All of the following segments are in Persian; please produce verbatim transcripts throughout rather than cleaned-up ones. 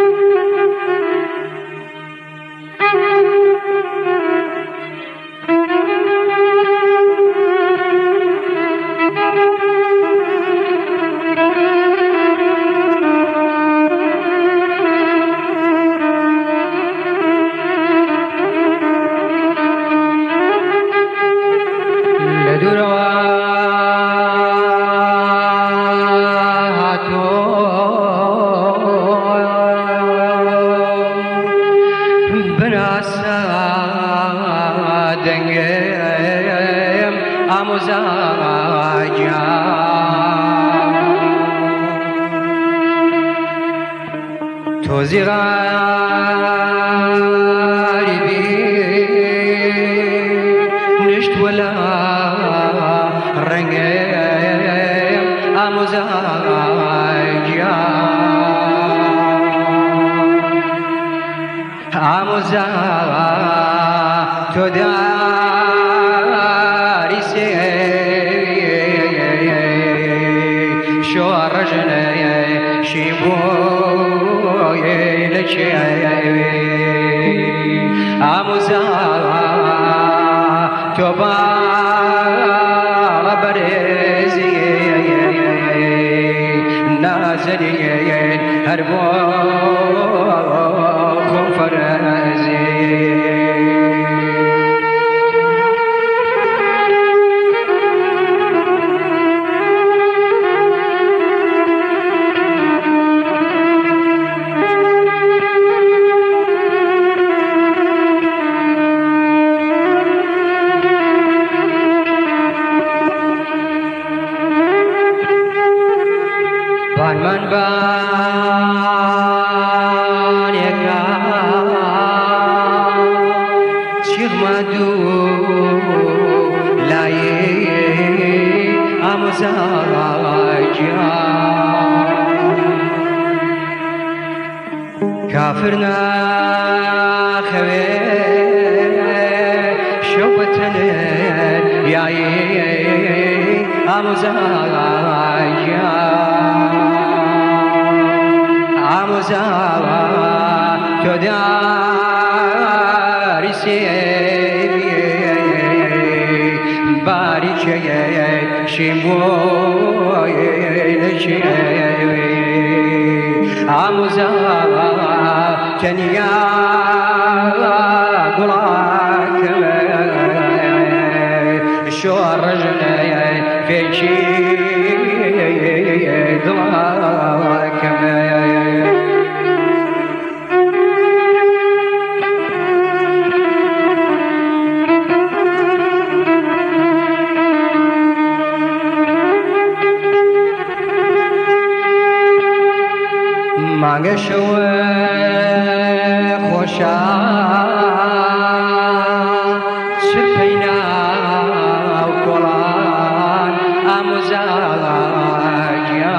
توزي غاربي نشت ولا رنجم أموزاجيا أموزا تداري سي شو رجنا شيبو أموزا توبا برزي نازلين هربو فرزي بان من بان يكا شيخ مادو لاي أموزاجيا كافرنا خوي شوبتنا ياي أموزاجيا أموزا تداري سي باريشي شيموي لشي أموزا تنيا قراك شو رجنا في شي دراك مانگه شوه خوشا سپینا و قرآن آموزاجیا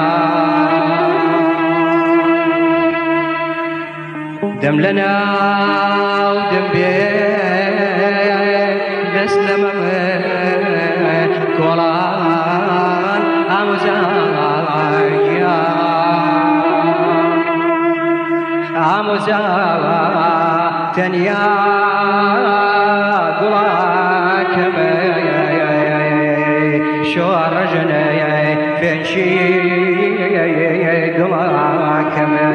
دم لنا و دم بی دست لمه قرآن آموزاجیا أموزا تنيا قراك شو رجنا فنشي قراك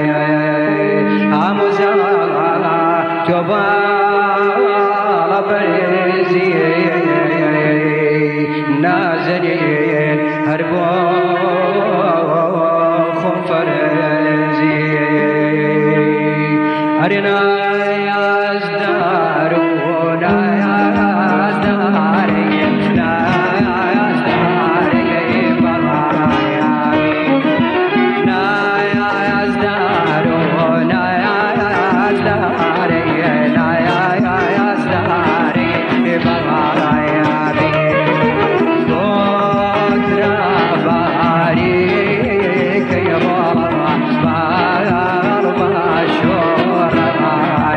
أموزا توبا برزي نازلين هربو خنفرزي أرنا يزدار ونا يزدار نا يزدار بلايا نا يزدار ونا يزدار نا يزدار بلايا دوكرا باريك يا بابا بار ما شو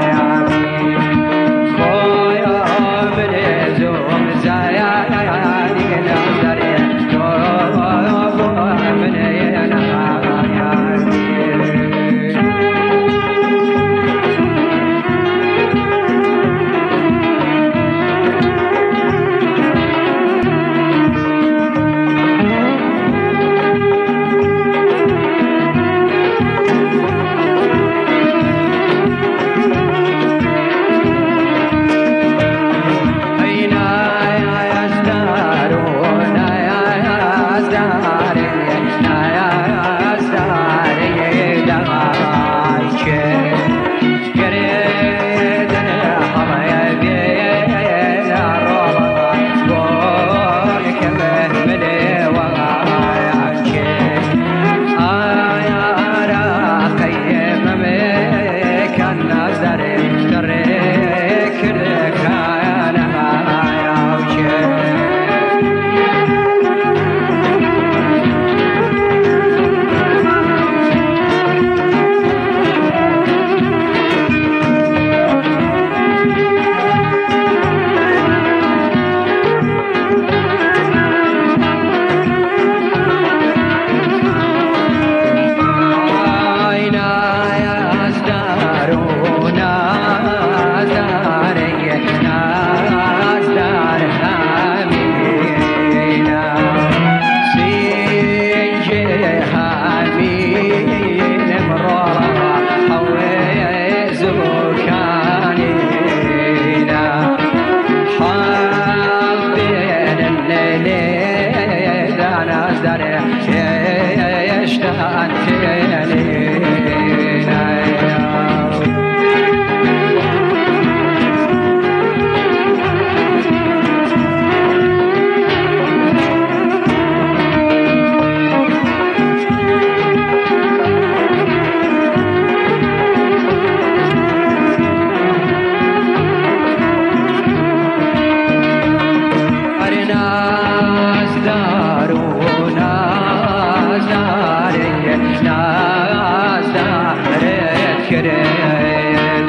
كريد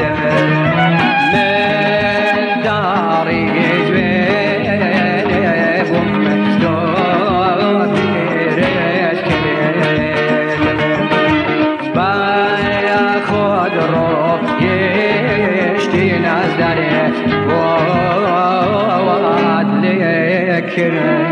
من داري جويب ومسدود بيريش كريد باخد روح يشتي ناس داري وعد لك كريد